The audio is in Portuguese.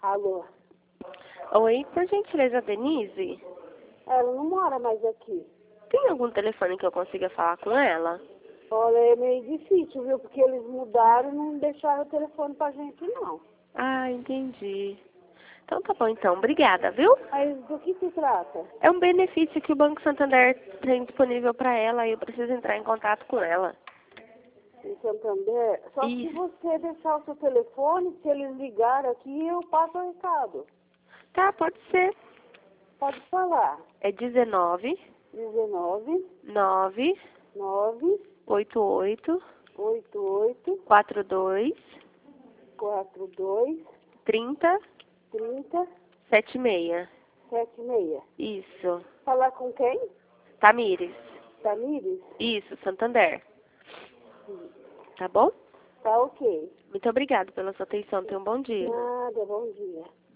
Alô? Oi, por gentileza, Denise? Ela não mora mais aqui. Tem algum telefone que eu consiga falar com ela? Olha, é meio difícil, viu? Porque eles mudaram e não deixaram o telefone pra gente, não. Ah, entendi. Então tá bom, então. Obrigada, viu? Mas do que se trata? É um benefício que o Banco Santander tem disponível para ela e eu preciso entrar em contato com ela. Em Santander? Só que se Isso. você deixar o seu telefone, se eles ligarem aqui, eu passo o recado. Tá, pode ser. Pode falar. É 19 19 9 9 88 88 42 42 30 30 76. 76. Isso. Falar com quem? Tamires. Tamires? Isso, Santander. Tá bom? Tá ok. Muito obrigada pela sua atenção. Tenha um bom dia. Nada, bom dia.